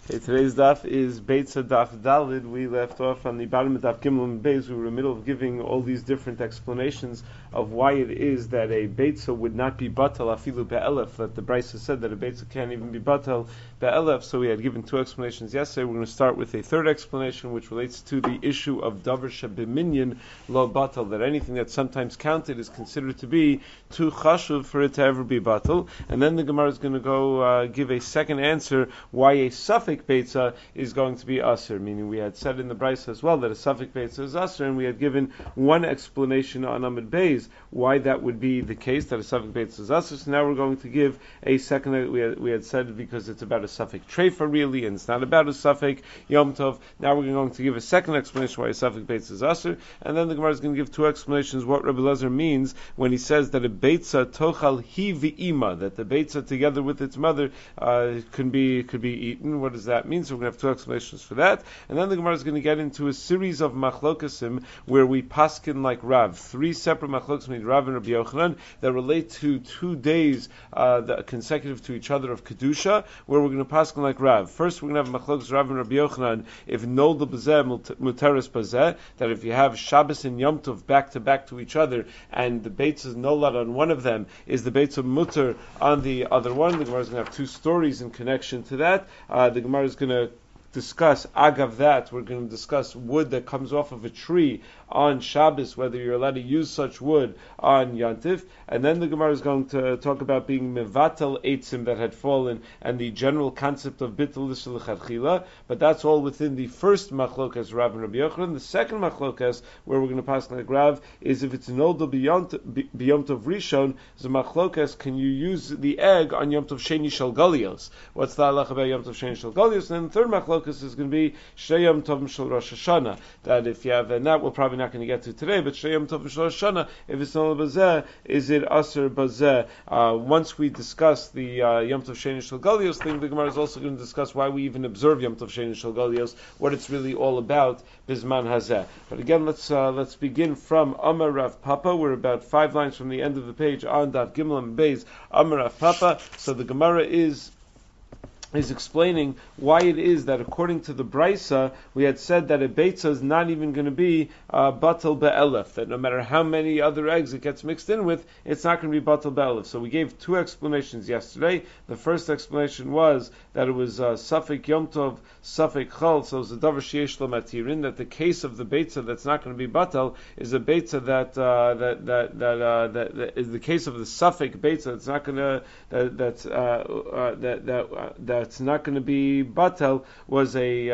Okay, today's daf is Beitza Daf Dalid. We left off on the bottom of Daf Gimel and Beis. We were in the middle of giving all these different explanations of why it is that a Beitza would not be Batal Afilu Be'elef, that the Brisa said that a Beitza can't even be Batal Be'elef. So we had given two explanations yesterday. We're going to start with a third explanation, which relates to the issue of Davar Shebiminyan Lo Batal, that anything that's sometimes counted is considered to be too chashuv for it to ever be Batal. And then the Gemara is going to go give a second answer why a suffix Beitza is going to be Aser, meaning we had said in the Brisa as well that a suffix Beitza is Aser, and we had given one explanation on Amud Beis why that would be the case, that a suffix Beitza is Aser. So now we're going to give a second, we had said because it's about a suffix Treifa really, and it's not about a suffix Yom Tov. Now we're going to give a second explanation why a suffix Beitza is Aser, and then the Gemara is going to give two explanations what Rabbi Lezer means when he says that a Beitza Tochal Hi V'Ima, that the Beitza together with its mother could be eaten. What does that mean? So we're going to have two explanations for that. And then the Gemara is going to get into a series of machlokasim where we paskin like Rav. Three separate machlokasim between Rav and Rabbi Yochanan that relate to 2 days that consecutive to each other of Kedusha, where we're going to paskin like Rav. First, we're going to have machlokas Rav and Rabbi Yochanan if nolda b'zeh muteris b'zeh, that if you have Shabbos and Yom Tov back to back to each other and the Beitza is nolad on one of them, is the Beitza muter on the other one. The Gemara is going to have two stories in connection to that. The Gemara is going to discuss agav that. We're going to discuss wood that comes off of a tree on Shabbos, whether you're allowed to use such wood on Yantif, and then the Gemara is going to talk about being mevatel eitzim that had fallen and the general concept of bittul l'shel. But that's all within the first machlokas Rav and Rabbi Yochanan. The second machlokas where we're going to pass like Rav is if it's nolda b'yom tov rishon, the machlokas, can you use the egg on Yom Tov Sheni Shel Galios? What's the halach about Yom Tov Sheni Shel Galios? And then the third machlokas is going to be Shnei Yom Tov Shel Rosh Hashanah, that if you have, and that we're probably not going to get to today, but Shnei Yom Tov Shel Rosh Hashanah, if it's not bazeh, is it aser bazeh? Once we discuss the Yom Tov Sheni Shel Galios thing, the Gemara is also going to discuss why we even observe Yom Tov Sheni Shel Galios, what it's really all about, Bizman Hazeh. But again, let's begin from Amar Rav Papa. We're about 5 lines from the end of the page on Daf Gimel and Beis, Amar Rav Papa. So the Gemara is explaining why it is that according to the Brisa, we had said that a Beitza is not even going to be Batal Be'elef, that no matter how many other eggs it gets mixed in with, it's not going to be Batal Be'elef. So we gave two explanations yesterday. The first explanation was that it was Safek Yom Tov, Safek Chol, so it's a Davar Sheyesh Lo Matirin, that the case of the Beitza that's not going to be Batal is a Beitza that is the case of the Safek Beitza that's not going to that's not going to be batel was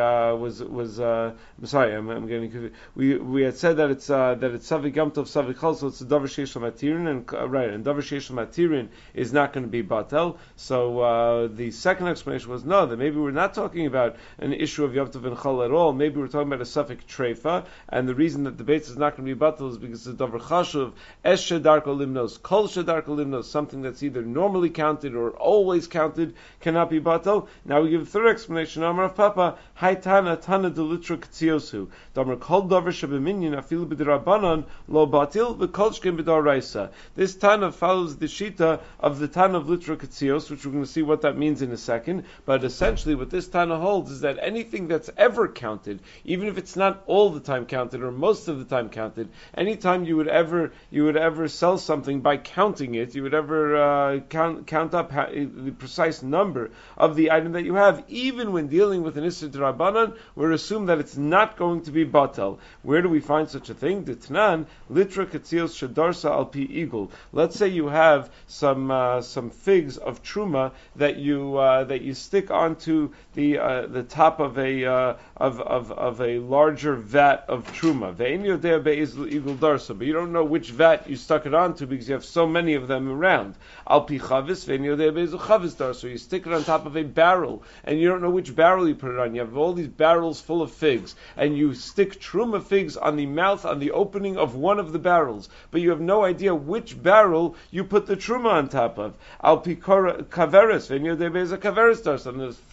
sorry, I'm getting confused. We had said that it's savik yom tov savik chol, so it's a davar sheish matirin, and right, and davar sheish matirin is not going to be batel. So the second explanation was no, that maybe we're not talking about an issue of yom tov and chol at all. Maybe we're talking about a safik treifa, and the reason that the beit is not going to be batel is because it's a davar chashuv es shedarko limnos kol shedarko limnos, something that's either normally counted or always counted cannot be batel. Now we give a third explanation. Amar of Papa, Hai Tana Tana delitra Ktsiosu. Damar Kol Davar Shebeminyan Afilu B'Dirabanan Lo Batil V'Kol Shkem B'Daraisa. This Tana follows the Shita of the Tana of Litra Ktsios, which we're going to see what that means in a second. But essentially, what this Tana holds is that anything that's ever counted, even if it's not all the time counted or most of the time counted, anytime you would ever sell something by counting it, you would ever count up the precise number of the item that you have, even when dealing with an Isser D'Rabbanan, we're assumed that it's not going to be batal. Where do we find such a thing? D'Tnan, Litra Katzios Shadarsa Al Pi Igul. Let's say you have some figs of Truma that you stick onto the top of a larger vat of Truma. Ve'en Yodea Be'ez Igul Darsa, but you don't know which vat you stuck it onto because you have so many of them around. Al Pi Chavis, Ve'en Yodea Be'ez Chavis Darsa, you stick it on top of a barrel, and you don't know which barrel you put it on. You have all these barrels full of figs, and you stick truma figs on the mouth, on the opening of one of the barrels, but you have no idea which barrel you put the truma on top of. Al pi kaveris, and the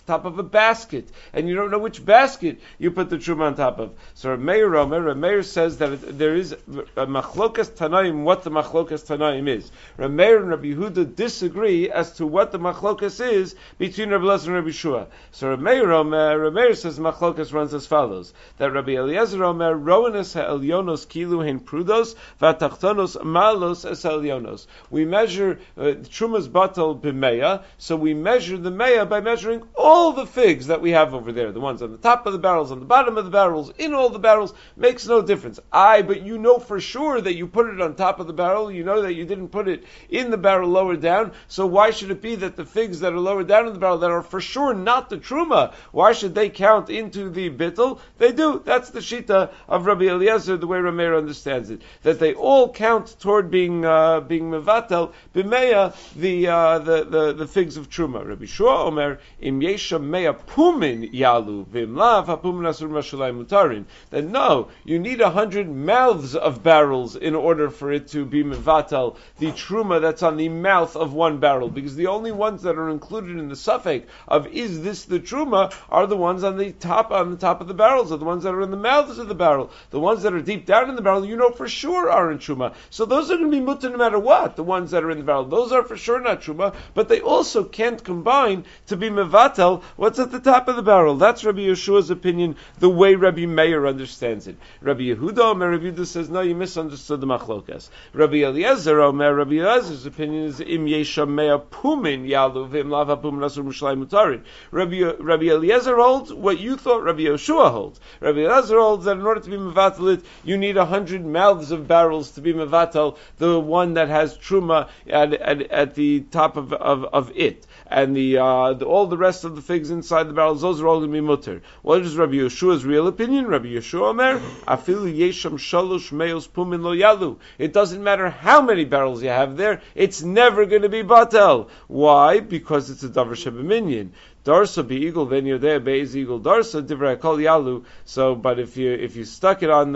top of a basket, and you don't know which basket you put the truma on top of. So Rav Meir says that there is a machlokas tanaim, what the machlokas tanaim is. Rav Meir and Rabbi Yehuda disagree as to what the machlokas is between Rabbi Eliezer and Rabbi Shua. So Rav Meir says machlokas runs as follows: that Rabbi Eliezer Omer roanes ha'elyonos kilu hein prudos v'atachtonos malos es ha'elyonos. We measure trumas batal b'meya, so we measure the meya by measuring all the figs that we have over there, the ones on the top of the barrels, on the bottom of the barrels, in all the barrels, makes no difference. But you know for sure that you put it on top of the barrel, you know that you didn't put it in the barrel lower down, so why should it be that the figs that are lower down in the barrel, that are for sure not the truma, why should they count into the bittul? They do. That's the shita of Rabbi Eliezer, the way Rameir understands it, that they all count toward being mevatel b'meya the figs of truma. Rabbi Shua Omer im yesha meya pumin yalu v'imlav hapumin asur mashulayim mutarin. That no, you need 100 mouths of barrels in order for it to be mevatel the truma that's on the mouth of one barrel, because the only ones that are included in the suffix of is this the truma are the ones on the top of the barrels, are the ones that are in the mouths of the barrel. The ones that are deep down in the barrel, you know for sure are in truma. So those are going to be mutter no matter what. The ones that are in the barrel, those are for sure not truma, but they also can't combine to be mevatel what's at the top of the barrel. That's Rabbi Yeshua's opinion, the way Rabbi Meir understands it. Rabbi Yehuda says, no, you misunderstood the machlokas. Rabbi Eliezer's opinion is im yesha mea pumin yalu v'im lava pumin asur mushalai mutarin. Rabbi Eliezer holds what you thought Rabbi Yeshua holds. Rabbi Eliezer holds that in order to be mevatel it, you need 100 mouths of barrels to be mevatel the one that has truma at the top of it, and all the rest of the figs inside the barrels, those are all going to be mutter. What is Rabbi Yeshua's real opinion? Rabbi Yeshua Omer afilu yesham shalosh meos pumin lo yalu. It doesn't matter how many barrels you have there, it's never going to be batel. Why? Because it's a davar shebeminyan. Darsa be eagle, then you're there. Be is eagle. Darsa divrei kol yalu. So, but if you stuck it on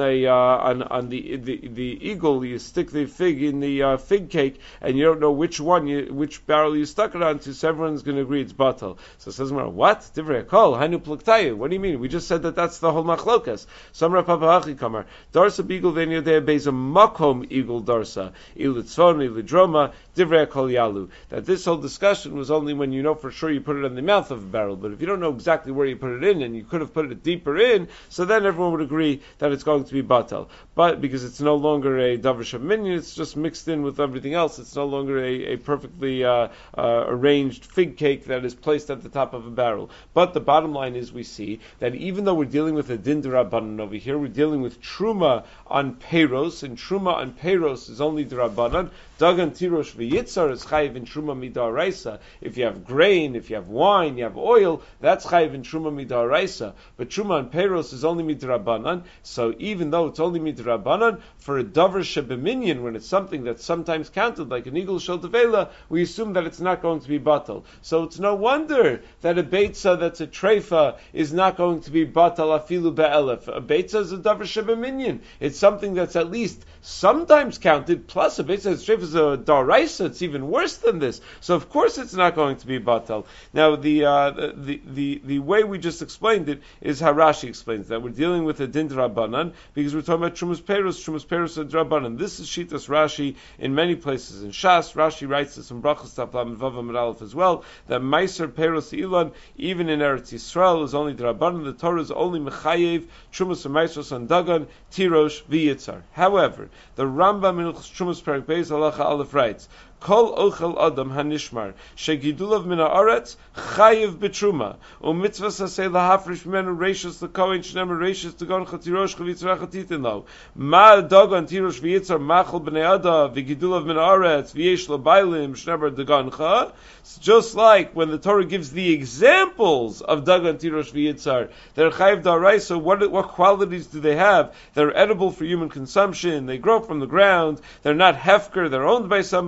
the eagle, you stick the fig in the fig cake, and you don't know which barrel you stuck it on to, so everyone's going to agree it's batal. So it says, what divrei kol hanu pluktayu? What do you mean? We just said that's the whole machlokas. Samra papa hachi kamar. Darsa be eagle, then you're there. Be is a makom eagle. Darsa ilitzvon ilidroma divrei kol yalu. That this whole discussion was only when you know for sure you put it in the mouth of a barrel, but if you don't know exactly where you put it in, and you could have put it deeper in, so then everyone would agree that it's going to be batal. But because it's no longer a davar shebeminyan, it's just mixed in with everything else. It's no longer a perfectly arranged fig cake that is placed at the top of a barrel. But the bottom line is, we see that even though we're dealing with a din d'Rabbanan over here, we're dealing with truma on peiros, and truma on peiros is only d'Rabbanan. Dagan tirosh v'yitzar is chayiv in truma midaraisa. If you have grain, if you have wine, you have oil, that's chayiv in truma midaraisa. But truma on peiros is only midrabanan. So even though it's only midrabanan, for a davar shebeminyan, when it's something that's sometimes counted like an eagle shel tevela, we assume that it's not going to be batal. So it's no wonder that a beitza that's a treifa is not going to be batal afilu be'elef. A beitza is a davar shebeminyan. It's something that's at least sometimes counted. Plus, a beitza that's treifa is a daraisa. It's even worse than this. So of course it's not going to be batal. Now the way we just explained it is how Rashi explains that. We're dealing with a din d'Rabbanan because we're talking about Trumas Peiros and d'Rabbanan. This is Shitas Rashi in many places. In Shas, Rashi writes this in Brachos Taflam Vav Amud Aleph as well, that Meiser Peiros Ilan, even in Eretz Yisrael, is only d'Rabbanan. The Torah is only Mechayev, Trumas and Meisos and Dagan, Tirosh, V'Yitzar. However, the Rambam in Trumas Perek Beis Halacha Aleph writes, Kol ochel adam hanishmar shegidulav min haaretz chayiv betruma umitzvah sasei lahafrish menu reishus lekohen shnemer reishus tegon chatirosh chavitzrach chatitin lo ma dagan tirosh v'yitzar machol b'nei ada v'gidulav min haaretz v'yesh lo bailim shnemer dagancha. Just like when the Torah gives the examples of dagan tirosh v'yitzar, they're chayiv da'araisa. What qualities do they have? They're edible for human consumption. They grow from the ground. They're not hefker. They're owned by somebody.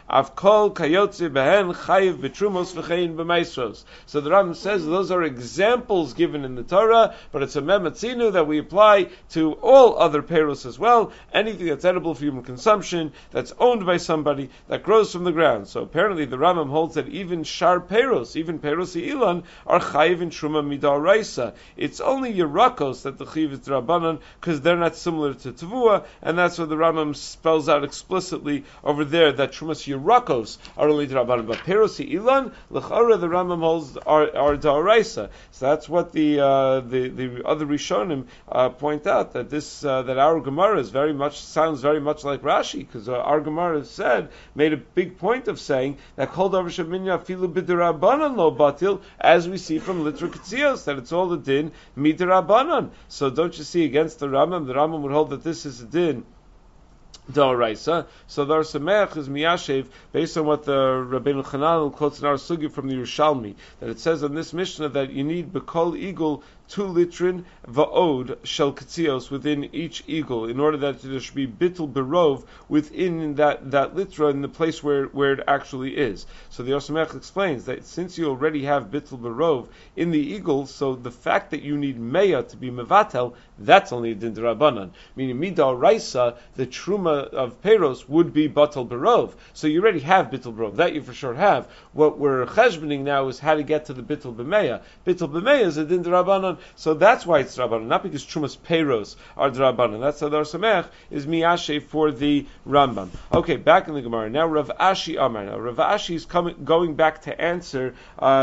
Avkol kayotze behen chayiv b'trumos v'chein b'maisros. So the Rambam says those are examples given in the Torah, but it's a mematzinu that we apply to all other peiros as well. Anything that's edible for human consumption, that's owned by somebody, that grows from the ground. So apparently the Rambam holds that even shar peiros, even peiros ilan, are chayiv in truma midaraisa. It's only yerakos that the chayiv is drabanan, because they're not similar to tavua, and that's what the Rambam spells out explicitly over there, that trumas yerakos are only drabanan. But peiros ilan, l'chara, the Rambam holds are daraisa. So that's what the other Rishonim point out, that this that our Gemara is sounds very much like Rashi, because our Gemara made a big point of saying that kol davar sheminya afilu b'derabanan lo batil, as we see from Litra Ketzios, that it's all the din midirabanan. So don't you see, against the Rambam would hold that this is a din D'oraisa. So the Ar Sameach is miyashev based on what the Rabbeinu Chananel quotes in our sugi from the Yerushalmi, that it says on this Mishnah that you need bekol eagle 2 litrin va'od shel ketzios within each eagle, in order that there should be bittul berov within that litra, in the place where it actually is. So the Yosemech explains that since you already have bittul berov in the eagle, so the fact that you need meya to be mevatel, that's only a din d'Rabbanan. Meaning midal raisa, the truma of peiros would be batal berov. So you already have bittul berov, that you for sure have. What we're cheshboning now is how to get to the bittul b'meya. Bittul b'meya is a din d'Rabbanan. So that's why it's Rabbanan, not because Trumas Peiros are Rabbanan. That's how the Ar Sameach is Miyashe for the Rambam. Okay, back in the Gemara. Now Rav Ashi Amar. Now Rav Ashi is going back to answer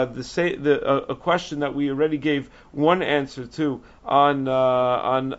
a question that we already gave one answer to on Gimel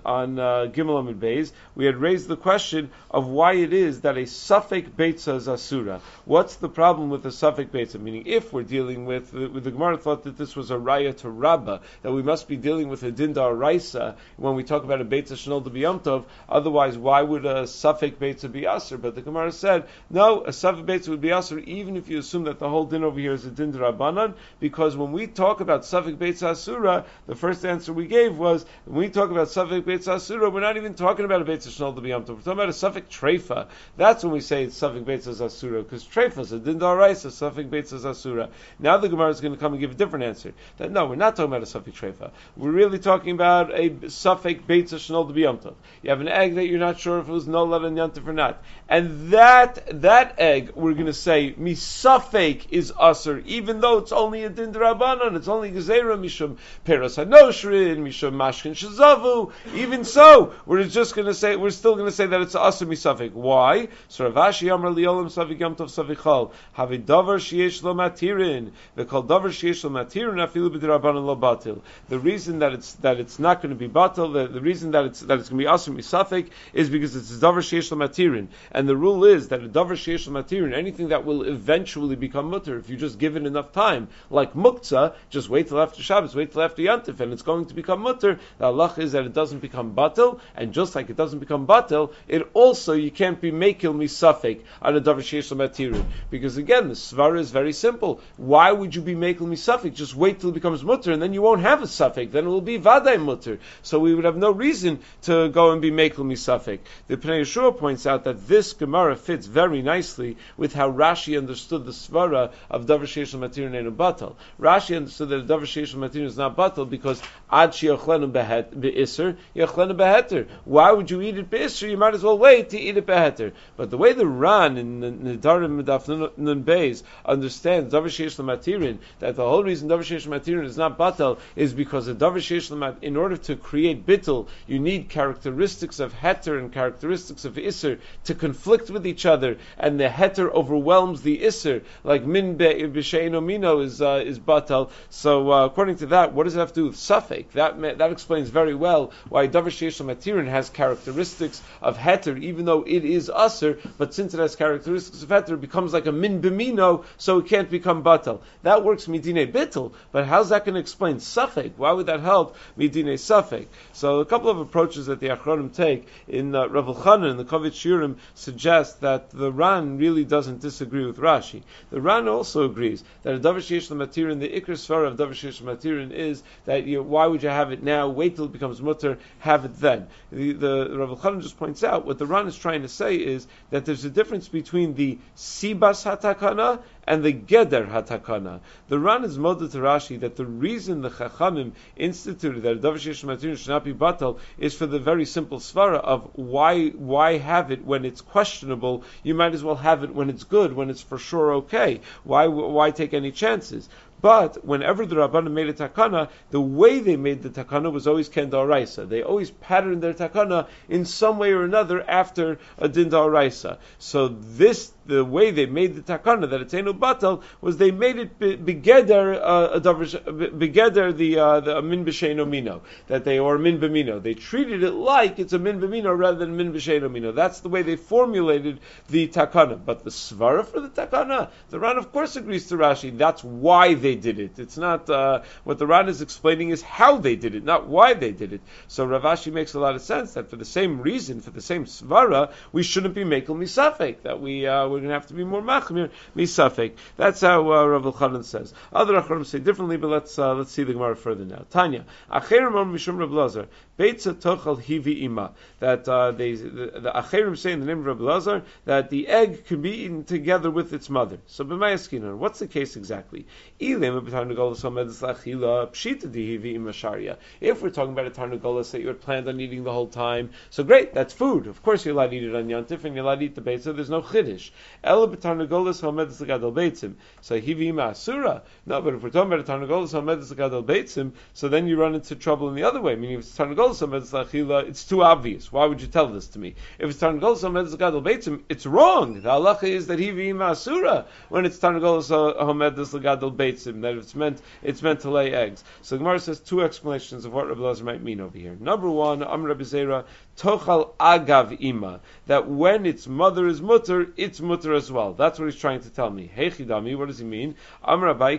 Amud Beis. We had raised the question of why it is that a Safek Beitza is Asura. What's the problem with a Safek Beitza? Meaning, if we're dealing with the Gemara thought that this was a Raya to Rabba, that we must be dealing with a Din D'Oraisa when we talk about a Beitza Shnol D'Biyam Tov. Otherwise, why would a Safek Beitza be Asur? But the Gemara said, no, a Safek Beitza would be Asur even if you assume that the whole din over here is a Din D'Rabbanan, because when we talk about Safek Beitza Asura, the first answer we gave was, when we talk about Safek Beitza Asura, we're not even talking about a Beitza Shnol D'Biyam Tov. We're talking about a Safek Treifa. That's when we say it's Safek Beitza Asura, because Treifa is a Din D'Oraisa, Safek Beitza Asura. Now the Gemara is going to come and give a different answer. That no, we're not talking about a Safek Treifa. We're really talking about a Safek Beitza Shnol D'Biyam Tov. You have an egg that you're not sure if it was Nolad and Yantif or not. And that egg, we're going to say, Misafek is Asur, even though it's only a Din D'Rabbanan, it's only Gezerah, Mishum Peros HaNoshrin, Mishum Mashkin Shazavu. Even so, we're still going to say that it's Asur Misafek. Why? So Rav Ashi Amar Liolam Safek Yom Tov Safek Chol, Havi Davar Sheyesh Lo Matirin, V'Kol Davar Sheyesh Lo Matirin, Afilu B'D'Rabbanan Lo Batil. The reason that it's not going to be batal, the reason that it's going to be asur misafek, is because it's a davar sheish l'matirin, and the rule is that a davar sheish l'matirin, anything that will eventually become mutter if you just give it enough time, like muktzah, just wait till after Shabbos, wait till after Yantif, and it's going to become mutter. The halach is that it doesn't become batal, and just like it doesn't become batal, it also, you can't be mekil misafek on a davar sheish l'matirin, because again the svara is very simple. Why would you be mekil misafek? Just wait till it becomes mutter, and then you won't have a safek. Then it will be vaday mutter. So we would have no reason to go and be mekel misafek. The Pnei Yeshua points out that this Gemara fits very nicely with how Rashi understood the svara of davar sheish l'matirin and batal. Rashi understood that davar sheish l'matirin is not batal because ad she'yachlenu be'iser, yachlenu beheter. Why would you eat it be'iser? You might as well wait to eat it beheter. But the way the Ran in Nedarim Medaf Nun Beis understands davar sheish l'matirin, that the whole reason davar sheish l'matirin is not batal is because the davar sheish l'mat, in order to create bittul, you need characteristics of heter and characteristics of iser to conflict with each other, and the heter overwhelms the iser, like min b'she'eno mino is batal. So according to that, what does it have to do with safek? That explains very well why davar sheish l'matirin has characteristics of heter, even though it is aser, but since it has characteristics of heter, it becomes like a min b'mino, so it can't become batal. That works midine bittul, but how's that going to explain safek? Why would that held midine safek. So a couple of approaches that the Achronim take in Rav Elchanan and the Kovitz Shiurim suggest that the Ran really doesn't disagree with Rashi. The Ran also agrees that a davar sheyesh l'matirin, the ikar svara of davar sheyesh l'matirin is that why would you have it now? Wait till it becomes mutter, have it then. The Rav Elchanan just points out what the Ran is trying to say is that there's a difference between the sibas hatakana and the geder hatakana. The Ran is model to Rashi that the reason the Chachamim instituted that a davar sheyesh l'matirin should not be batal is for the very simple svara of why have it when it's questionable? You might as well have it when it's good, when it's for sure okay. Why take any chances? But whenever the Rabbanim made a takana, the way they made the takana was always ken da'oraisa. They always patterned their takana in some way or another after a din da'oraisa. So the way they made the takana that it's enu batal was they made it begeder the min b'sheino mino or min b'mino. They treated it like it's a min b'mino rather than min b'sheino mino. That's the way they formulated the takana. But the svara for the takana, the Ran of course agrees to Rashi. That's why they did it. It's not what the Ran is explaining is how they did it, not why they did it. So Rav Ashi makes a lot of sense that for the same reason, for the same svara, we shouldn't be making misafek. That we're going to have to be more machmir misafek. That's how Rav Elchanan says. Other acharim say differently, but let's see the Gemara further now. Tanya, acherim mishum Rav Lazar, beitza tochal hivi ima. That the acherim say in the name of Rav Lazar that the egg can be eaten together with its mother. So b'mayaskinan, what's the case exactly? If we're talking about a tarnagolas that you had planned on eating the whole time, so great, that's food. Of course you're allowed to eat it on Yantif and you're allowed to eat the beit, so there's no chiddush. So hivima asura. No, but if we're talking about a tarnagolas hamedes l'gadol beitzim, so then you run into trouble in the other way. Meaning if it's tarnagolas hamedes l'achila, it's too obvious. Why would you tell this to me? If it's tarnagolas hamedes l'gadol beitzim, it's wrong. The halacha is that hivima asura when it's tarnagolas hamedes l'gadol beitzim, that it's meant to lay eggs. So the Gemara says two explanations of what Rabbi Elazar might mean over here. Number one, Amr Rabbi Zera, tochal agav ima, that when its mother is mutter, it's mutter as well. That's what he's trying to tell me. Hey chidami, what does he mean? Amr Rabbi,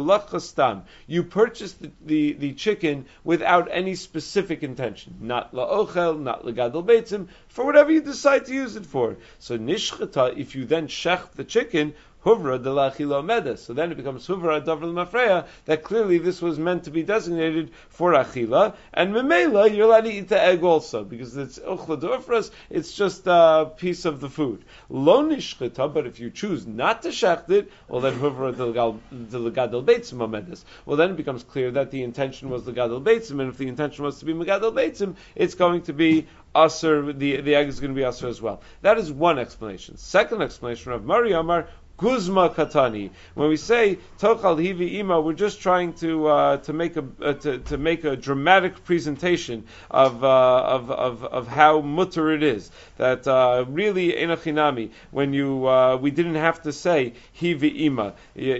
you purchased the chicken without any specific intention, not la'ochel, not legadol beitzim, for whatever you decide to use it for. So nishchata, if you then shech the chicken, Huvra de la achila medes. So then it becomes Huvra davar l'mafreya, that clearly this was meant to be designated for achila, and memela you're allowed to eat the egg also, because it's uchla d'ufras, it's just a piece of the food. Lo nishchita, but if you choose not to shecht it, well then Huvra de l'gadol beitzim medes. Well then it becomes clear that the intention was l'gadol beitzim, and if the intention was to be megadol beitzim, it's going to be aser, the egg is going to be aser as well. That is one explanation. Second explanation of Mari Amar, Guzma katani. When we say tochal hivi ima, we're just trying to make a dramatic presentation of how mutter it is. That really enachinami. When we didn't have to say hivi ima.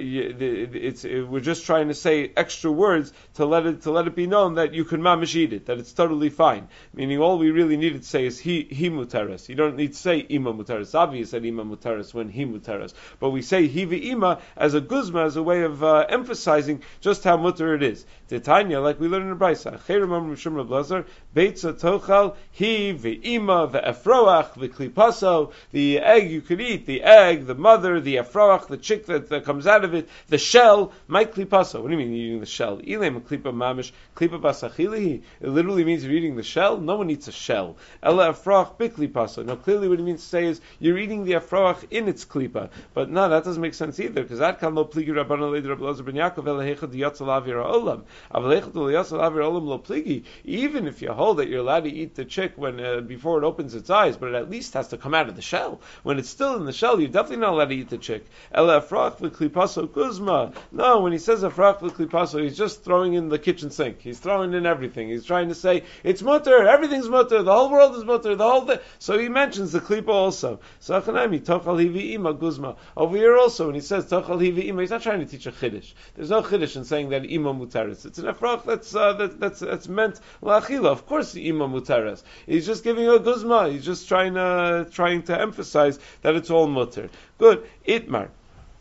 We're just trying to say extra words to let it be known that you can mamish eat it. That it's totally fine. Meaning all we really needed to say is he muteres. You don't need to say ima muteres. It's obvious that ima muteres when he muteres, but we say hivi ima as a guzma, as a way of emphasizing just how mutter it is. Titania, like we learned in the Brisa, Cheirim Mishum Rav Lazar, Beitza Tochal, hivi ima ve'efroach ve'klipaso. The egg you could eat, the egg, the mother, the efroach, the chick that comes out of it, the shell, my klipaso. What do you mean eating the shell? Ilem klipa mamish klipa basachilihi. It literally means you're eating the shell. No one eats a shell. Ela efroach biklipaso. Now clearly what it means to say is you're eating the efroach in its klipa. But no, that doesn't make sense either, because that can lo pligi Rabbanan leid Rabbi Elazar ben Yaakov elehechad yatzal avir ha'olam. Avalechad yatzal avir ha'olam lo pligi. Even if you hold that you're allowed to eat the chick when before it opens its eyes, but it at least has to come out of the shell. When it's still in the shell, you're definitely not allowed to eat the chick. Ela efrach v'klipaso guzma. No, when he says efrach v'klipaso, he's just throwing in the kitchen sink. He's throwing in everything. He's trying to say it's mutter. Everything's mutter. The whole world is mutter. The whole thing. So he mentions the klipa also. So achanami tochal hivi ima guzma. Over here also, when he says tochal hivi ima, he's not trying to teach a chiddush. There's no chiddush in saying that ima mutaris. It's an efrach that's meant la'achila. Of course, ima mutaris. He's just giving a guzma. He's just trying to emphasize that it's all mutter. Good. Itmar.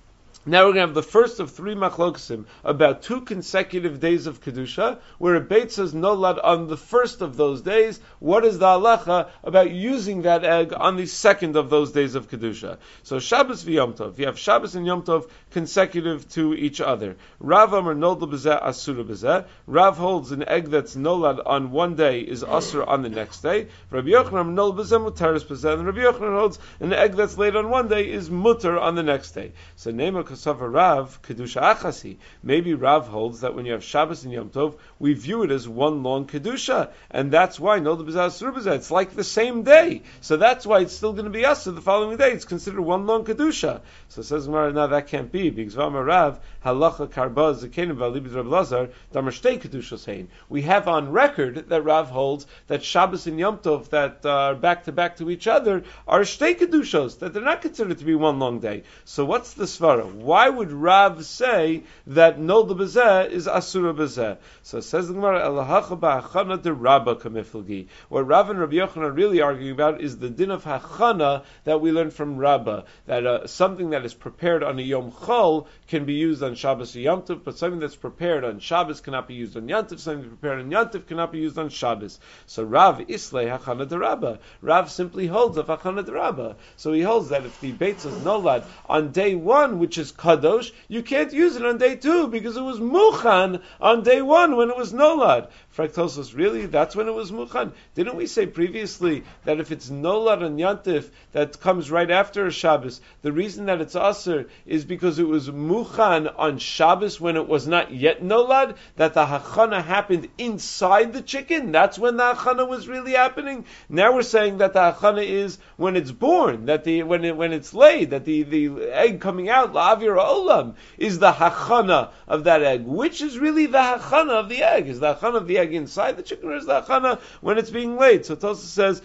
Now we're going to have the first of three machlokesim about 2 consecutive days of Kedusha, where a Beit is nolad on the first of those days. What is the halacha about using that egg on the second of those days of Kedusha? So Shabbos v'Yom Tov. You have Shabbos and Yom Tov consecutive to each other. Rav Amar nolad b'zeh asura b'zeh. Rav holds an egg that's nolad on one day is asur on the next day. Rabbi Yochanan nolad b'zeh mutaris b'zeh. And Rabbi Yochanan holds an egg that's laid on one day is mutar on the next day. So Neima Kasav Rav Kedusha Achasi. Maybe Rav holds that when you have Shabbos and Yom Tov, we view it as one long Kedusha, and that's why no the B'zah. It's like the same day, so that's why it's still going to be Asur the following day. It's considered one long Kedusha. So says Gemara, now that can't be because V'amar Rav Halacha Karba Zakenim V'Alibid Rav Lazar Damar Shtei Kedusha saying we have on record that Rav holds that Shabbos and Yom Tov that are back to back to each other are Shtei Kedushos, that they're not considered to be one long day. So what's the svara? Why would Rav say that Nolda B'zeh is Asura B'zeh? So it says the Gemara, Elahacha ba'achana de Rabba kamiflgi. What Rav and Rabbi Yochanan are really arguing about is the din of hachana that we learn from Rabba, that something that is prepared on a Yom Chol can be used on Shabbos or Yom Tov, but something that's prepared on Shabbos cannot be used on Yom Tov, something that's prepared on Yom Tov cannot be used on Shabbos. So Rav Islay hachana de Rabba. Rav simply holds of hachana de Rabba. So he holds that if the Beit is nolad on day one, which is kadosh, you can't use it on day two because it was muchan on day one when it was nolad. Frank tells us, really, that's when it was muchan. Didn't we say previously that if it's nolad on Yantif that comes right after a Shabbos, the reason that it's aser is because it was muchan on Shabbos when it was not yet nolad, that the hachana happened inside the chicken. That's when the hachana was really happening. Now we're saying that the hachana is when it's born, that when it's laid, that the egg coming out, la'avir olam, is the hachana of that egg. Which is really the hachana of the egg? Is the hachana of the egg inside the chicken, or is the hachana when it's being laid? So Tosfos says,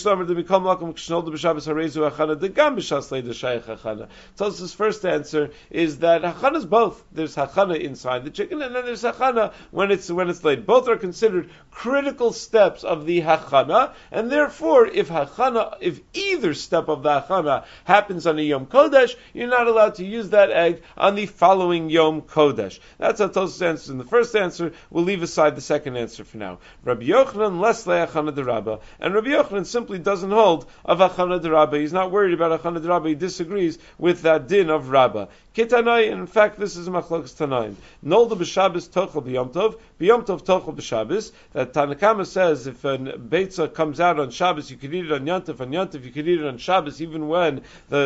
Tosfos' first answer is that hachana is both. There's hachana inside the chicken, and then there's hachana when it's laid. Both are considered critical steps of the hachana, and therefore, if either step of the hachana happens on a Yom Kodesh, you're not allowed to use that egg on the following Yom Kodesh. That's how Tosfos answers in the first answer. We'll leave aside the second answer for now. Rabbi Yochanan less le'achana de Rabba, and Rabbi Yochanan simply doesn't hold of achana de Rabba. He's not worried about achana de Rabba. He disagrees with that din of Rabba. Kitanai, in fact, this is Machlokes Tanaim. Nolda b'Shabbos tochel b'Yom Tov tochel b'Shabbos. That Tanakama says if a Beitzah comes out on Shabbos, you can eat it on Yantif. On Yantif, you can eat it on Shabbos, even when the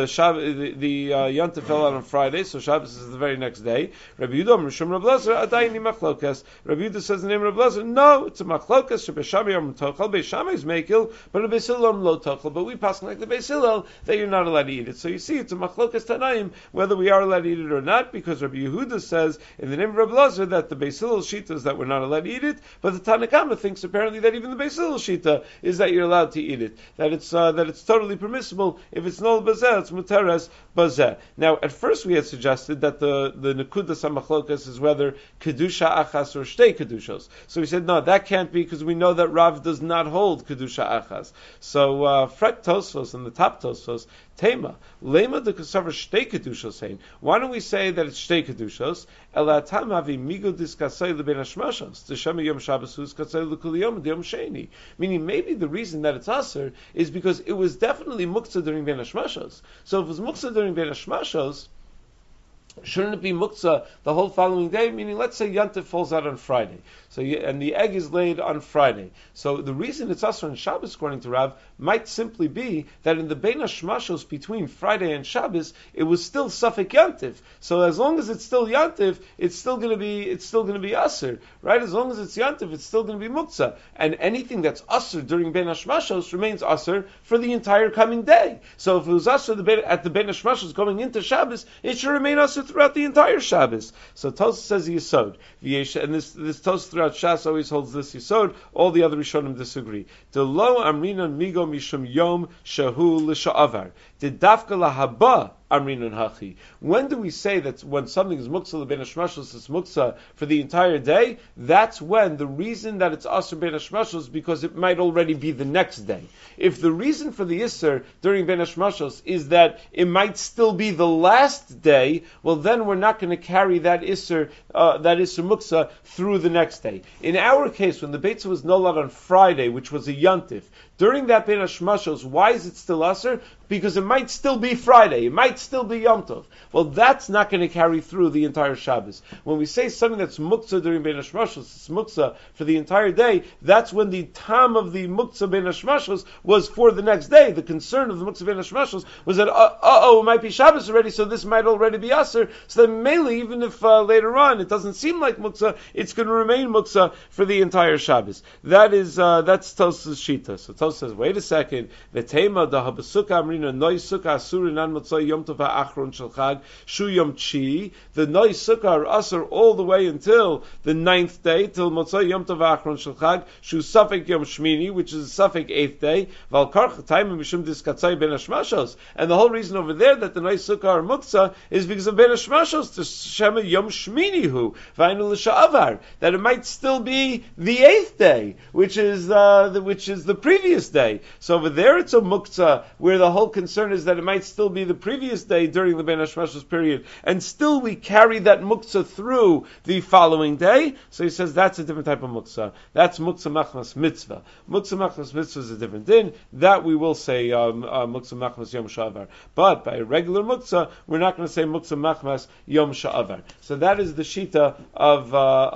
Yantif fell out on Friday. So Shabbos is the very next day. Rabbi Yehuda Mishum Rav Lazar Adayini Machlokes. Rabbi Yehuda says the name of Rav Lazar. No, it's a Machlokes. Shebeshami Yom Tochel. Beishamai is Mekil, but a Beis Hillel lo Tochel. But we pass like the Beis Hillel that you're not allowed to eat it. So you see, it's a Machlokes Tanaim whether we are allowed to eat it or not, because Rabbi Yehuda says in the name of Rabbi Lazar that the Beis Hillel Shita is that we're not allowed to eat it, but the Tanakama thinks apparently that even the Beis Hillel Shita is that you're allowed to eat it, that it's totally permissible. If it's nol bazeh, it's muteres bazeh. Now, at first we had suggested that the nekudas hamachlokas is whether kedusha achas or shtei kedushos. So we said no, that can't be because we know that Rav does not hold kedusha achas. So Fret Tosfos and the top Tosfos Tema lema de kasavar shtei kedushos saying. Why don't we say that it's shtei kedushos? Elatam havi migo diskasei leben hashmashos. T'shema yom Shabbos who's kasei l'kuliyom d'yom sheni. Meaning maybe the reason that it's aser is because it was definitely muktzah during ben hashmashos. So if it was muktzah during ben hashmashos, shouldn't it be muktzah the whole following day? Meaning, let's say Yantif falls out on Friday, and the egg is laid on Friday. So the reason it's asur on Shabbos, according to Rav, might simply be that in the Bein Hashmashos between Friday and Shabbos, it was still Safek Yantif. So as long as it's still Yantif, it's still going to be asur, right? As long as it's Yantif, it's still going to be muktzah, and anything that's asur during Bein Hashmashos remains asur for the entire coming day. So if it was asur at the Bein Hashmashos going into Shabbos, it should remain asur throughout the entire Shabbos. So Tosfos says Yesod, and this Tosfos throughout Shas always holds this Yesod. All the other Rishonim disagree. The lo amrina migo mishum yom shahu l'sha'avar. The dafka lahaba Amrinan Hachi. When do we say that when something is muksa l'bein hashmashos, it's muksa for the entire day? That's when the reason that it's asr bein hashmashos is because it might already be the next day. If the reason for the isser during bein hashmashos is that it might still be the last day, well then we're not going to carry that isser muksa through the next day. In our case, when the Beitzah was nolad on Friday, which was a yantif, during that bein hashmashos, why is it still asr? Because it might still be Friday, it might still be Yom Tov. Well, that's not going to carry through the entire Shabbos. When we say something that's muktzah during Bein Hashmashos, it's muktzah for the entire day, that's when the time of the muktzah Bein Hashmashos was for the next day. The concern of the muktzah Bein Hashmashos was that, it might be Shabbos already, so this might already be Aser. So then mainly, even if later on it doesn't seem like muktzah, it's going to remain muktzah for the entire Shabbos. That's Tos's Shita. So Tos says, wait a second, the Tema, the Habasukah, the Noi Sukkah are asur all the way until the 9th day, till Motzai Yom Tov Achron Shel Chag, Shu Safek Yom Shmini, which is Safek 8th day, Val Karch Taim Mishum Diskatzai Ben Hashmashos. And the whole reason over there that the Noi Sukkah are Muktzah is because of Ben Hashmashos, the Shema Yom Shmini Hu, Vainu L'Sha'avar, that it might still be the 8th day, which is the previous day. So over there it's a Muktzah, where the whole concern is that it might still be the previous day during the Ben Hashmashos period, and still we carry that muktzah through the following day. So he says that's a different type of muktzah. That's muktzah machmas mitzvah. Muktzah machmas mitzvah is a different din. That we will say muktzah machmas yom sha'avar. But by a regular muktzah, we're not going to say muktzah machmas yom sha'avar. So that is the shita of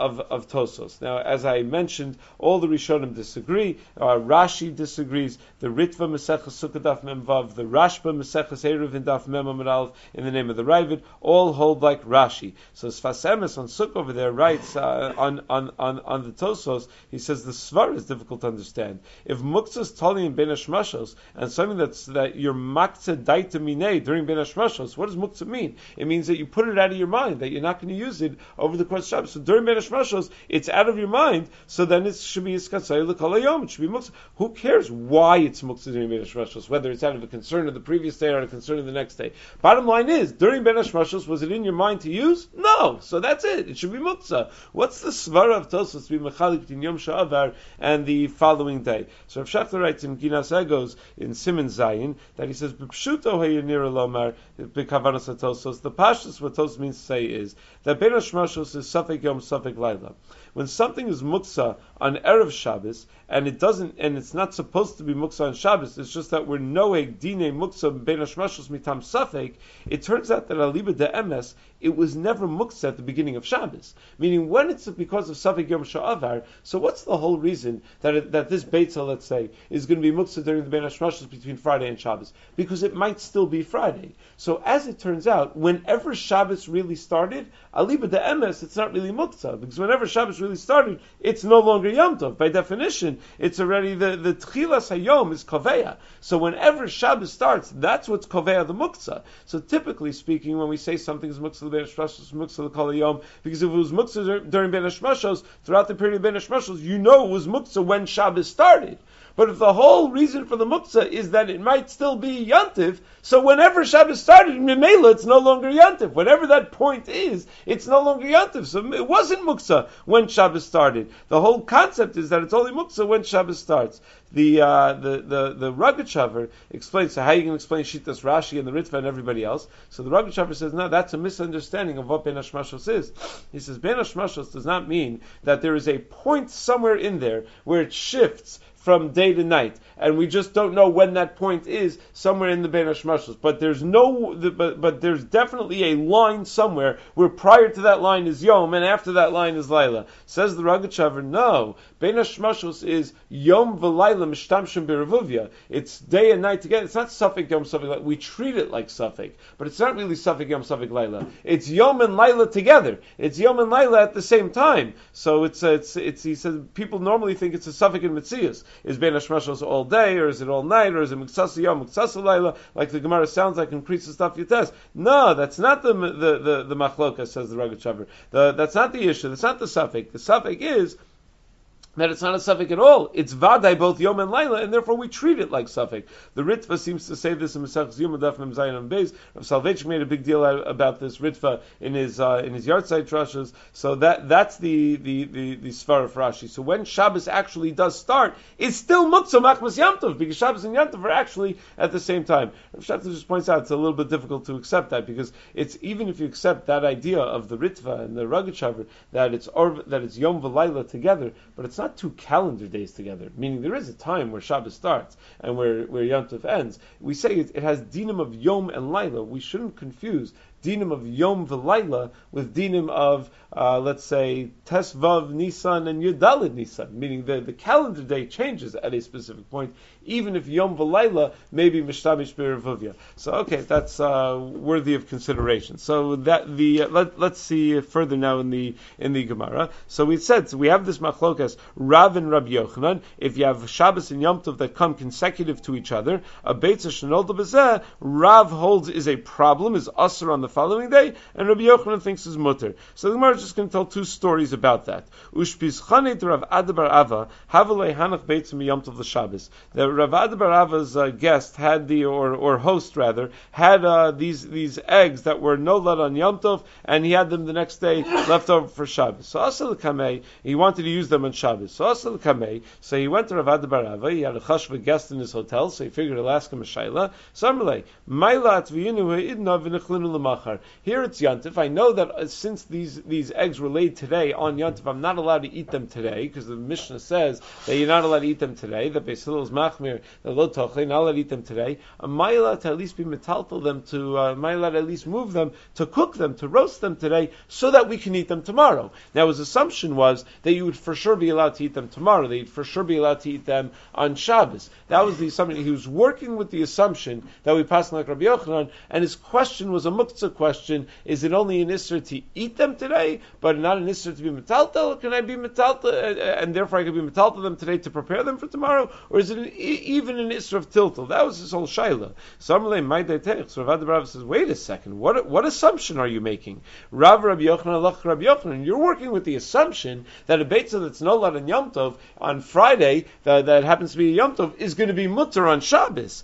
Tosos. Now, as I mentioned, all the Rishonim disagree. Rashi disagrees. The Ritva Maseches Sukkah Daf Mem Vav, the Rashba Maseches Eruv in Daf Mem Amud Aleph, in the name of the Ravid, all hold like Rashi. So Sfas Emes on Sukkah over there writes on the Tosos, he says the Svar is difficult to understand. If Muktzah is Tali in Ben Hashmashos, and something that you're Maktzah Daita Minei during Ben Hashmashos, what does Muktzah mean? It means that you put it out of your mind, that you're not going to use it over the course of Shabbos. So during Ben Hashmashos, it's out of your mind, so then it should be Iskatzai L'Kol Hayom, it should be Muktzah. Who cares why it's Muktzah during Ben Hashmashos, whether it's out of a concern of the previous day or a concern of the next day? Bottom line is, during Ben Hashmashos, was it in your mind to use? No. So that's it. It should be Muktzah. What's the Svara of Tosos to be Mechalik in Yom Sha'avar and the following day? So Rav Shachar writes in Ginas Egos in Siman Zayin that he says, B'pshuto heyinira lomar b'kavanas Tosos. The pashtus what Tosos means to say is that Ben Hashmashos is Safek Yom Safek Laila. When something is muksa on Erev Shabbos, and it's not supposed to be muksa on Shabbos, it's just that we're noeg dine muksa ben hashmashos mitam safek, it turns out that aliba de emes, it was never muksa at the beginning of Shabbos. Meaning, when it's because of safek yom sha'avar, so what's the whole reason that this beitzah, let's say, is going to be muksa during the ben hashmashos between Friday and Shabbos? Because it might still be Friday. So as it turns out, whenever Shabbos really started, aliba de emes, it's not really muksa, because whenever Shabbos really started, it's no longer Yom Tov. By definition, it's already the Tchilas Hayom is Koveya. So whenever Shabbos starts, that's what's Koveya the Muktzah. So typically speaking, when we say something is Muktzah Ben Hashmashos, Muktzah L'Kol Hayom, because if it was Muktzah during Ben Hashmashos, throughout the period of Ben Hashmashos, you know it was Muktzah when Shabbos started. But if the whole reason for the muktzah is that it might still be yantiv, so whenever Shabbos started, Mimela, it's no longer yantiv. Whenever that point is, it's no longer yantiv. So it wasn't muktzah when Shabbos started. The whole concept is that it's only muktzah when Shabbos starts. The Rogatchover explains, so how you can explain Shitas Rashi and the Ritva and everybody else. So the Rogatchover says, no, that's a misunderstanding of what Ben Hashmashos is. He says, Ben Hashmashos does not mean that there is a point somewhere in there where it shifts from day to night, and we just don't know when that point is somewhere in the Ben Hashmashos. But there's definitely a line somewhere where prior to that line is Yom, and after that line is Laila. Says the Rogatchover, no, Ben Hashmashos is Yom v'Laila mishtamshim b'Revuvia. It's day and night together. It's not Safek Yom Safek Laila. We treat it like Safek, but it's not really Safek Yom Safek Laila. It's Yom and Laila together. It's Yom and Laila at the same time. So it's he says people normally think it's a Safek and Metzius. Is Ben Hashmashos all day, or is it all night, or is it Miksasa Yom, Miksasa Laila, like the Gemara sounds like in Kritzis Daf Yates? No, that's not the machloka, says the Rogatchover. That's not the issue. That's not the suffix. The suffix is that it's not a suffix at all. It's vaday both yom and laila, and therefore we treat it like suffix. The Ritva seems to say this in Masechus Yuma Daf Mem Zayin and Beis. Rav Soloveitchik made a big deal about this Ritva in his Yartzeit Drashas. So that's the Svar of Rashi. So when Shabbos actually does start, it's still Muktzah Machmas Yom Tov, because Shabbos and Yom Tov are actually at the same time. Rav Shatner just points out it's a little bit difficult to accept that, because it's, even if you accept that idea of the Ritva and the Rogatchover, that it's Yom v'Laila together, but it's not 2 calendar days together, meaning there is a time where Shabbos starts and where Yom Tov ends. We say it has dinim of Yom and Laila. We shouldn't confuse dinim of Yom v'Laila with dinim of, let's say, Tesvav Nisan and Yudalid Nisan, meaning the calendar day changes at a specific point, even if Yom v'Laila may be Mishtamish B'Revuvia. So, okay, that's worthy of consideration. So that let's see further now in the Gemara. So we said, so we have this machlokas Rav and Rabbi Yochanan. If you have Shabbos and Yom Tov that come consecutive to each other, a Beitza Shenolda B'Zeh, Rav holds is a problem, is usher on the following day, and Rabbi Yochanan thinks is mutter. So the Gemara is just going to tell 2 stories about that. Ushpizchanet Rav Ada bar Ava Havalei Hanach Beitza Yom Tov l'Shabbos. The Rav Ada bar Ava's guest had or host rather had these eggs that were no lad on Yom Tov, and he had them the next day left over for Shabbos. So Asal Kamei, he wanted to use them on Shabbos. So Asal Kamei, so he went to Rav Ada bar Ava. He had a chashva guest in his hotel, so he figured he'll ask him a shayla. Samarlei Mailat v'yinu ha'idna v'nechlinu l'machar. Here it's Yantif. I know that since these eggs were laid today on Yantif, I'm not allowed to eat them today, because the Mishnah says that you're not allowed to eat them today. That Beis Hillel is machmir, the lo tochle, not allowed to eat them today. Am I allowed to at least be metaltal them to? Am I allowed to at least move them to cook them, to roast them today, so that we can eat them tomorrow? Now his assumption was that you would for sure be allowed to eat them tomorrow. That you'd for sure be allowed to eat them on Shabbos. That was the assumption. He was working with the assumption that we pass like Rabbi Yochanan, and his question was a muktzah question: is it only an isser to eat them today, but not an isser to be metaltal? Can I be metaltal, and therefore I can be metaltal them today to prepare them for tomorrow, or is it even an isser of tiltal? That was his whole shaila. So Rav Rav says, wait a second, what assumption are you making? Rabbi Yochanan, you're working with the assumption that a beitza that's no lad on Yom Tov on Friday that happens to be a Yom Tov is going to be mutter on Shabbos.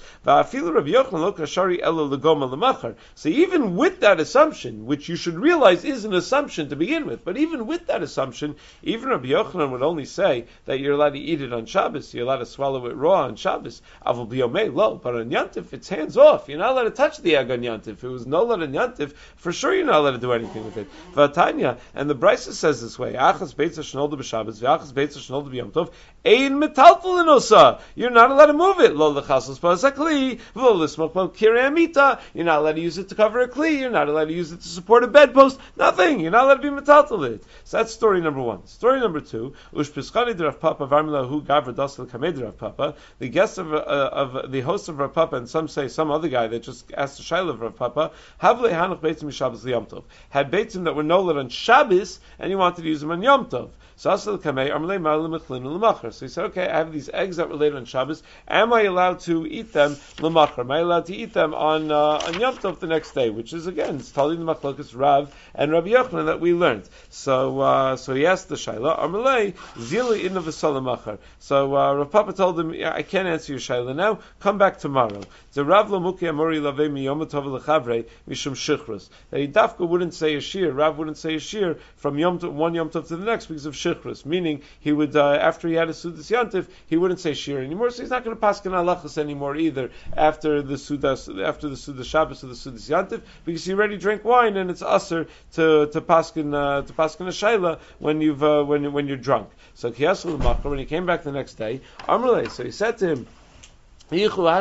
So even with that assumption, which you should realize is an assumption to begin with, but even with that assumption, even Rabbi Yochanan would only say that you're allowed to eat it on Shabbos, you're allowed to swallow it raw on Shabbos. But on Yantif, it's hands off. You're not allowed to touch the egg on Yantif. If it was no lad on Yantif, for sure you're not allowed to do anything with it. Vatanya, and the Brisa says this way: Achas beitza shnolda b'Shabbos, v'achas beitza shnolda b'Yom Tov, ein metaltal inosa. You're not allowed to move it. Lo lechaslos pasakli, v'lo lismok lo kirei amita. You're not allowed to use it to cover a kli. You're not allowed to use it to support a bedpost. Nothing. You're not allowed to be metaltal it. So that's story number 1. Story number 2: Ushpischani de Rav Papa varmila hu gavra dasel kamed Rav Papa. The guest of the host of Rav Papa, and some say some other guy that just asked the shayla of Rav Papa, havle hanach beitzim Shabbos liyom tov, had beitzim that were no lad on Shabbos, and he wanted to use them on Yom Tov. So he said, okay, I have these eggs that were laid on Shabbos. Am I allowed to eat them l'machar? Am I allowed to eat them on Yom Tov the next day? Which is, again, it's totally the machlokas Rav and Rabbi Yochanan that we learned. So he asked the shayla, Amalei zili inna v'salamachar. So Rav Papa told him, I can't answer your shayla now. Come back tomorrow. The Rav Lamuki Amori Lavei Miyom Tov Lechavre Mishum Shichrus. That he dafka wouldn't say a shir. Rav wouldn't say a shir from one Yom Tov to the next because of Shichrus. Meaning he would after he had a Sudas Yantiv, he wouldn't say shir anymore. So he's not going to paskin halachas anymore either after the Sudas Shabbos or the Sudas Yantiv, because he already drank wine and it's usher to paskin a shayla when you're drunk. So Kiyasul Machar, when he came back the next day, Amrulay, so he said to him, if I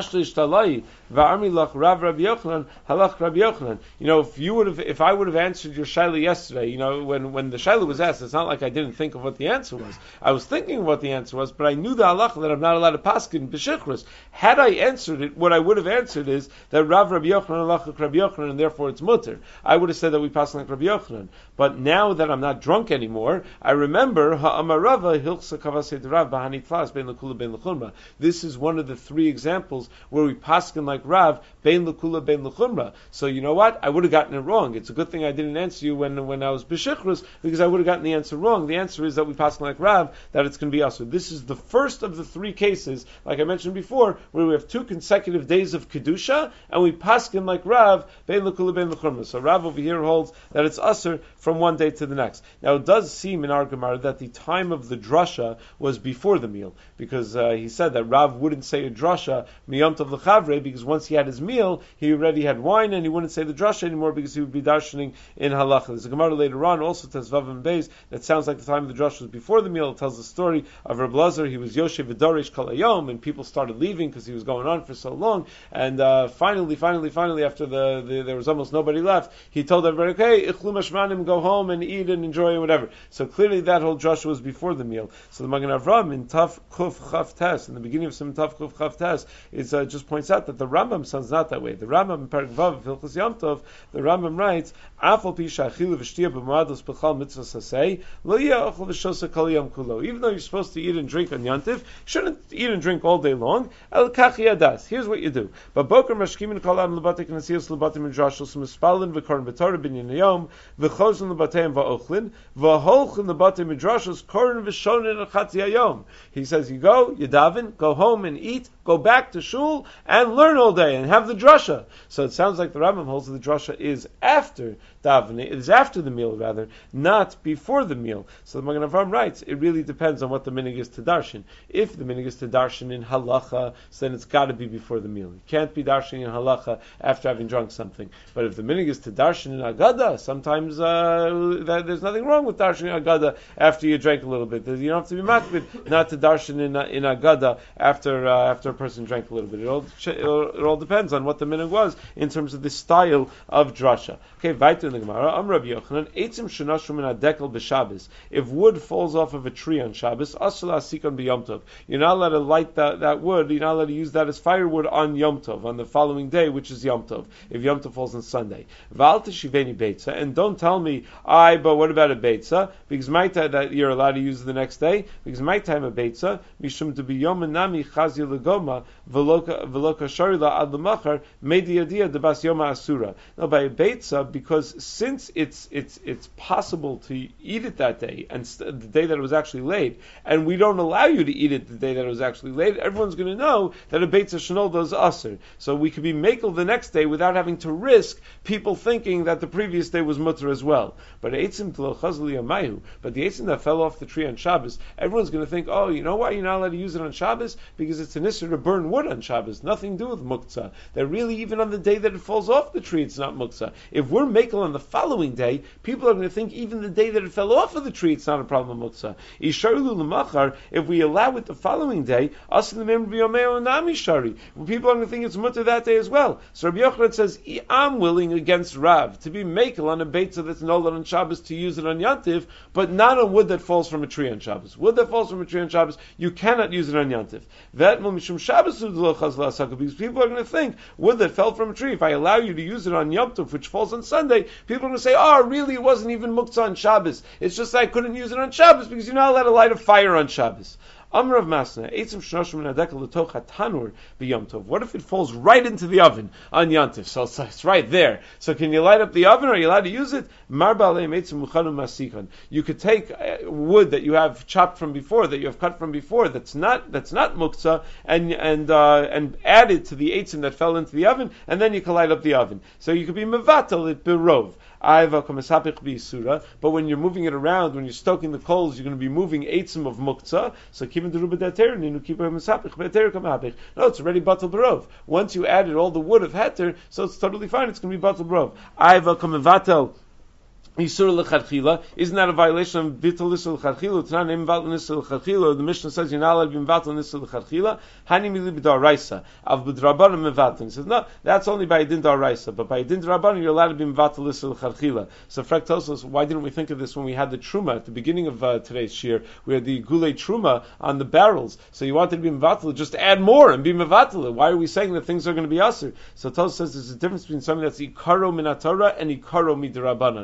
would have answered your shaila yesterday, when the shaila was asked, it's not like I didn't think of what the answer was. I was thinking of what the answer was, but I knew the halacha that I'm not allowed to paskin b'shichrus. Had I answered it, what I would have answered is that Rabbi Yochanan halacha Rabbi Yochanan, and therefore it's mutter. I would have said that we paskin like Rabbi Yochanan. But now that I'm not drunk anymore, I remember ha'amarava hilchsa kavasei d'Rav b'hani tlas ben l'kula ben l'chumra. This is one of the 3 examples where we paskin like Rav, bein l'kula, bein l'chumra. So you know what? I would have gotten it wrong. It's a good thing I didn't answer you when I was b'shichrus, because I would have gotten the answer wrong. The answer is that we paskin like Rav, that it's going to be asur. This is the first of the three cases, like I mentioned before, where we have 2 consecutive days of kedusha, and we paskin like Rav, bein l'kula, bein l'chumra. So Rav over here holds that it's asur from one day to the next. Now it does seem in our Gemara that the time of the drasha was before the meal, because he said that Rav wouldn't say a drasha miyom tov l'chavre, because once he had his meal, he already had wine, and he wouldn't say the drasha anymore because he would be darshaning in halacha. There's a Gemara later on, also Tezvav and Beis, that sounds like the time of the drasha was before the meal. It tells the story of Reb Lazar. He was Yoshev v'darish kol hayom, and people started leaving because he was going on for so long. And finally, after there was almost nobody left, he told everybody, okay, ichlu mashmanim, go home and eat and enjoy and whatever. So clearly that whole drasha was before the meal. So the Magen Avraham in Taf Kuf Chav Tes, in the beginning of some Taf Kuf Chav Tes, just points out that the Rambam sounds not that way. The Rambam in Perek Vav Hilchos Yom Tov, the Rambam writes, Afal pi shachilu v'shtia b'moados b'chal mitzvahs hasei, lo ya'achol v'shosa kol yom kulo. Even though you're supposed to eat and drink on Yantiv, you shouldn't eat and drink all day long. El kachi adas. Here's what you do. B'boker mashkimin kol am l'batek nasios l'batim midrashos mispalin v'korin b'torah binyan yom v'chozin l'bateim v'ochlin v'holchin l'batim midrashos korin v'shonin achatzi hayom. He says you go, you daven, go home and eat, go back to shul and learn all day and have the drasha. So it sounds like the Rambam holds that the drasha is after davening, it is after the meal rather, not before the meal. So the Magen Avraham writes, it really depends on what the minig is to darshan. If the minig is to darshan in halacha, so then it's got to be before the meal. You can't be darshan in halacha after having drunk something. But if the minig is to darshan in agada, sometimes there's nothing wrong with darshan in agada after you drank a little bit. You don't have to be makbid not to darshan in agada after a person drank a little bit. It all depends on what the minig was in terms of the style of drasha. Okay, weiter in the Gemara. Rabbi Yochanan, Eitzim shenashru min hadekel b'Shabbos. If wood falls off of a tree on Shabbos, asur la'asikon b'Yom Tov. You're not allowed to light that wood. You're not allowed to use that as firewood on Yom Tov, on the following day, which is Yom Tov. If Yom Tov falls on Sunday, V'al teshiveni beitza. And don't tell me, but what about a beitza? Because my time that you're allowed to use the next day. Because my time a beitza mishum to be yom nami chazi legoma v'loka shari la ad l'machar medi yadia debas yoma asura. Now by a beitza, because since it's possible to eat it that day and the day that it was actually laid, and we don't allow you to eat it the day that it was actually laid, everyone's going to know that a beitza shenolda is aser. So we could be makel the next day without having to risk people thinking that the previous day was mutter as well. But the eitzim that fell off the tree on Shabbos, everyone's going to think, oh, you know why you're not allowed to use it on Shabbos? Because it's an issur to burn wood on Shabbos. Nothing to do with muktzah. That really, even on the day that it falls off the tree, it's not muktzah. If we're makel on the following day, people are going to think even the day that it fell off of the tree, it's not a problem of muktzah. If we allow it the following day, people are going to think it's mutter that day as well. So Rabbi Yochanan says, I'm willing against Rav to be makel on a beitza that's nolad on Shabbos to use it on Yantiv, but not on wood that falls from a tree on Shabbos. Wood that falls from a tree on Shabbos, you cannot use it on Yantiv. Because people are going to think, wood that fell from a tree, if I allow you to use it on Yom Tov, which falls on Sunday, people are going to say, oh, really, it wasn't even muktzah on Shabbos. It's just that I couldn't use it on Shabbos because you're not allowed to light a fire on Shabbos. Amr of Masna, Eitzim Shnoshim Nadekel L'toch HaTanur B'Yom Tov. What if it falls right into the oven on Yantiv? So it's right there. So can you light up the oven? Are you allowed to use it? Mar Ba'aleim Eitzim Muchanum Masikon. You could take wood that you have chopped from before, that you have cut from before, that's not muktzah, and add it to the eitzim that fell into the oven, and then you can light up the oven. So you could be mevatel it berov. But when you're moving it around, when you're stoking the coals, you're going to be moving eitzim of muktzah. So no, it's already batal barov. Once you added all the wood of heter, so it's totally fine. It's going to be batal barov. Isur l'chadchila, isn't that a violation of bitul nisur l'chadchila? It's not named batal nisur l'chadchila. The Mishnah says you're not allowed to be batal nisur l'chadchila. Hani mili b'daraisa av b'drabanan mevatel. He says no, that's only by din daraisa, but by din drabanan you're allowed to be batal nisur l'chadchila. So Frek tells us, why didn't we think of this when we had the truma at the beginning of today's shir? We had the gulei truma on the barrels. So you wanted to be mevatel, just add more and be mevatel. Why are we saying that things are going to be asur? So Tosfos says there's a difference between something that's ikaro min Torah and ikaro midrabanan.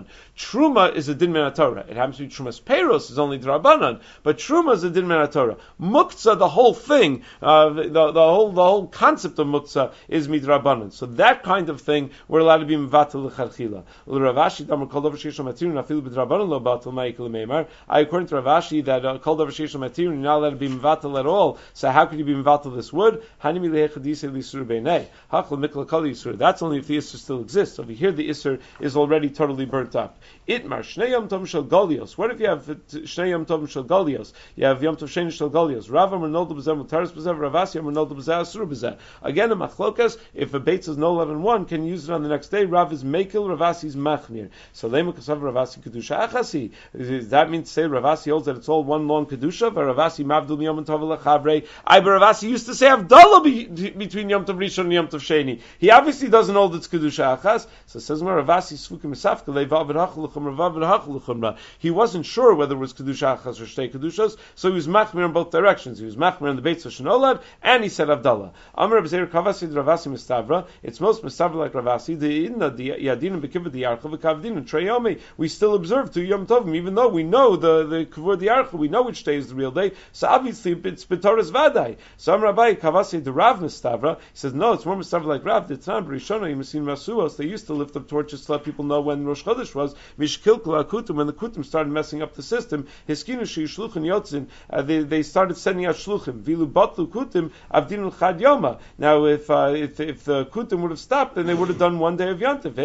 Truma is a din min Torah. It happens to be Trumas Peiros is only Drabanan, but Truma is a din min Torah. Muktzah, the whole thing, the whole concept of Muktzah is midrabanan. So that kind of thing we're allowed to be mevatel lecharchila. Ravashi damar kol davar sheishal matirin afilu b'drabanan lo batel ma'ikol meimar. According to Ravashi, that kol davar sheishal matirin you're not allowed to be mevatel at all. So how could you be mevatel this wood? Hanimi lehechadisei lisur beinei hachal mikla kol yisur. That's only if the isur still exists. Over here, the isur is already totally burnt up. Itmar shnei yom tov shel galios. What if you have shnei yom tov shel galios? You have yom tov sheni shel galios. Rava menoldu b'zeh mutaris b'zeh. Ravasi menoldu b'zeh asur b'zeh. Again, in machlokas, if a beit is no 11-1, can you use it on the next day? Rav is mekel, Ravasi is machnir. So lema kasav Ravasi kedusha achasi. Does that mean to say Ravasi holds that it's all one long kedusha? Ravasi mavdul yom tov lechavrei. But Ravasi used to say Havdalah between Yom Tov Rishon and Yom Tov Sheni. He obviously doesn't hold its kedusha achas. So it says Ravasi svukim esafka levav v'hachal l'chumra vav v'hachal l'chumra. He wasn't sure whether it was kedusha achas or shtei kedushas, so he was machmir in both directions. He was machmir in the Beit Shenolad, and he said Havdalah. Amar Reb Zeir Kavasi Ravasi mistavra. It's most mistavra like Ravasi. The yadin bekiva the yarcha v'kavdin and treyomi. We still observe 2 Yom Tovim, even though we know the kavur the yarcha. We know which day is the real day. So obviously it's b'toras vadai. So Amar Rabbi Kavasi the Rav mistavra. He says no, it's more mistavra like Rav. The Tanam B'Rishona Yimasin Rasuos. They used to lift up torches to let people know when Rosh Chodesh was. Mishkilkul Akutim, when the Kutim started messing up the system. Hiskinu Shluchin Yotzin. They started sending out shluchim. Vilu batlu kutim avdinu chad yoma. Now, if the kutim would have stopped, then they would have done 1 day of Yom Tov.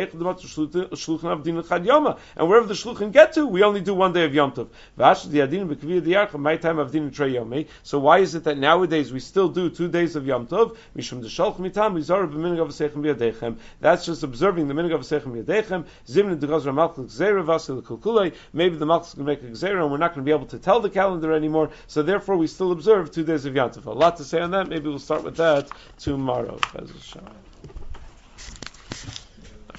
And wherever the shluchim get to, we only do 1 day of Yom Tov. So why is it that nowadays we still do 2 days of Yom Tov? That's just observing the minig of Asechem Yadechem. Maybe the Malchus can make a gzera, and we're not going to be able to tell the calendar anymore. So therefore, we still observe 2 days of Yom Tov. A lot to say on that. Maybe we'll start with that tomorrow.